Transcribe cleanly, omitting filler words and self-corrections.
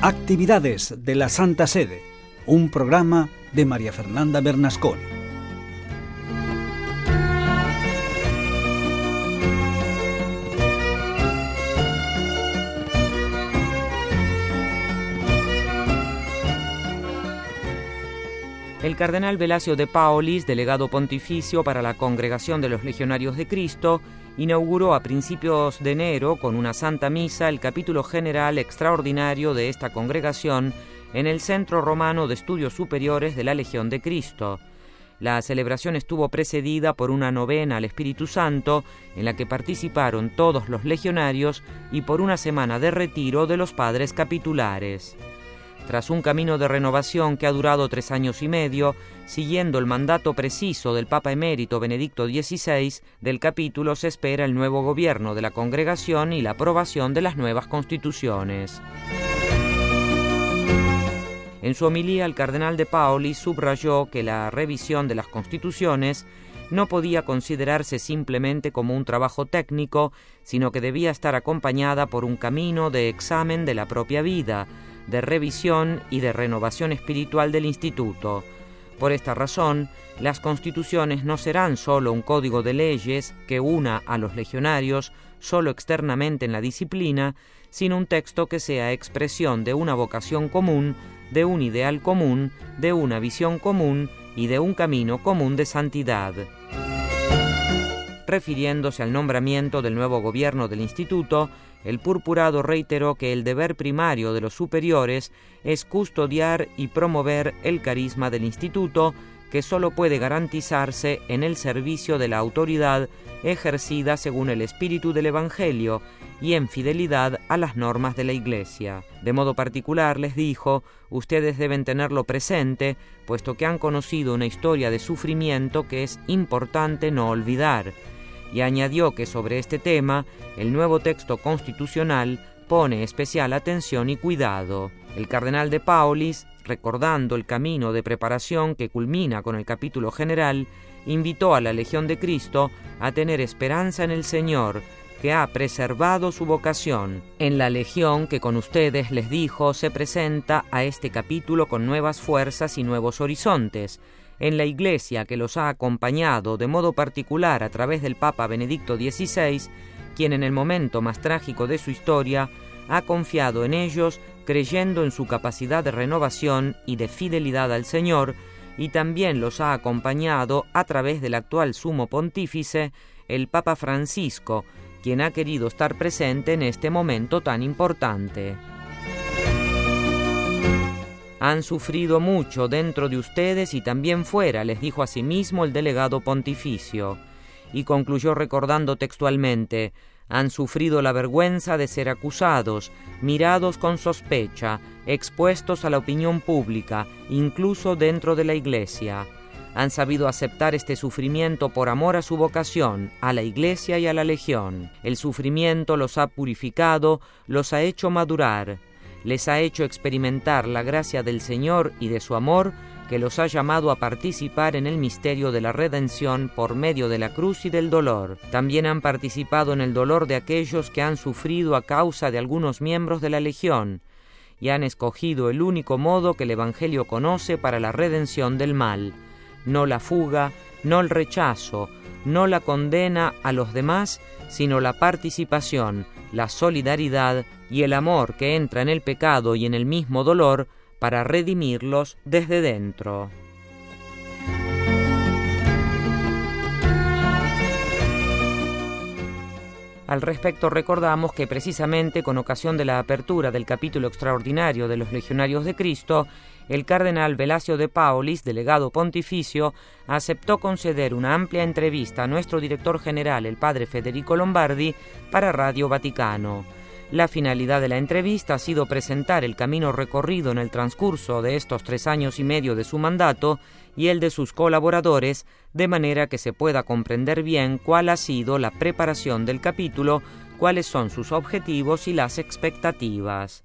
Actividades de la Santa Sede, un programa de María Fernanda Bernasconi. El cardenal Velasio de Paolis, delegado pontificio para la Congregación de los Legionarios de Cristo, inauguró a principios de enero con una santa misa el capítulo general extraordinario de esta congregación en el Centro Romano de Estudios Superiores de la Legión de Cristo. La celebración estuvo precedida por una novena al Espíritu Santo, en la que participaron todos los legionarios, y por una semana de retiro de los padres capitulares. Tras un camino de renovación que ha durado 3 años y medio, siguiendo el mandato preciso del Papa Emérito Benedicto XVI, del capítulo se espera el nuevo gobierno de la congregación y la aprobación de las nuevas constituciones. En su homilía, el cardenal de Paolis subrayó que la revisión de las constituciones no podía considerarse simplemente como un trabajo técnico, sino que debía estar acompañada por un camino de examen de la propia vida, de revisión y de renovación espiritual del instituto. Por esta razón, las constituciones no serán solo un código de leyes que una a los legionarios solo externamente en la disciplina, sino un texto que sea expresión de una vocación común, de un ideal común, de una visión común y de un camino común de santidad. Refiriéndose al nombramiento del nuevo gobierno del instituto, el purpurado reiteró que el deber primario de los superiores es custodiar y promover el carisma del instituto, que solo puede garantizarse en el servicio de la autoridad ejercida según el espíritu del Evangelio y en fidelidad a las normas de la Iglesia. De modo particular, les dijo, ustedes deben tenerlo presente, puesto que han conocido una historia de sufrimiento que es importante no olvidar. Y añadió que sobre este tema, el nuevo texto constitucional pone especial atención y cuidado. El cardenal de Paolis, recordando el camino de preparación que culmina con el capítulo general, invitó a la Legión de Cristo a tener esperanza en el Señor, que ha preservado su vocación. En la Legión que con ustedes, les dijo, se presenta a este capítulo con nuevas fuerzas y nuevos horizontes. En la Iglesia que los ha acompañado de modo particular a través del Papa Benedicto XVI, quien en el momento más trágico de su historia ha confiado en ellos, creyendo en su capacidad de renovación y de fidelidad al Señor, y también los ha acompañado a través del actual Sumo Pontífice, el Papa Francisco, quien ha querido estar presente en este momento tan importante. Han sufrido mucho dentro de ustedes y también fuera, les dijo asimismo el delegado pontificio, y concluyó recordando textualmente, han sufrido la vergüenza de ser acusados, mirados con sospecha, expuestos a la opinión pública, incluso dentro de la Iglesia. Han sabido aceptar este sufrimiento por amor a su vocación, a la Iglesia y a la Legión. El sufrimiento los ha purificado, los ha hecho madurar, les ha hecho experimentar la gracia del Señor y de su amor, que los ha llamado a participar en el misterio de la redención por medio de la cruz y del dolor. También han participado en el dolor de aquellos que han sufrido a causa de algunos miembros de la Legión, y han escogido el único modo que el Evangelio conoce para la redención del mal, no la fuga, no el rechazo, no la condena a los demás, sino la participación, la solidaridad y el amor que entra en el pecado y en el mismo dolor para redimirlos desde dentro. Al respecto recordamos que precisamente con ocasión de la apertura del capítulo extraordinario de los Legionarios de Cristo, el cardenal Velasio de Paolis, delegado pontificio, aceptó conceder una amplia entrevista a nuestro director general, el padre Federico Lombardi, para Radio Vaticano. La finalidad de la entrevista ha sido presentar el camino recorrido en el transcurso de estos 3 años y medio de su mandato y el de sus colaboradores, de manera que se pueda comprender bien cuál ha sido la preparación del capítulo, cuáles son sus objetivos y las expectativas.